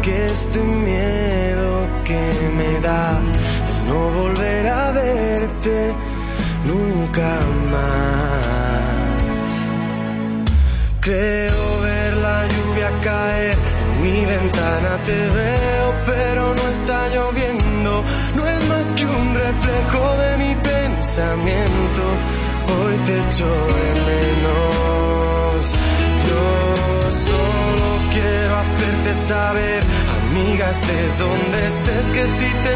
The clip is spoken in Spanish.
que este miedo que me da el no volver a verte nunca más. Creo ver la lluvia caer en mi ventana, te veo pero no está lloviendo, no es más que un reflejo de mi pensamiento. Hoy te echo de menos. Yo solo quiero hacerte saber, amiga, estés donde estés, que si te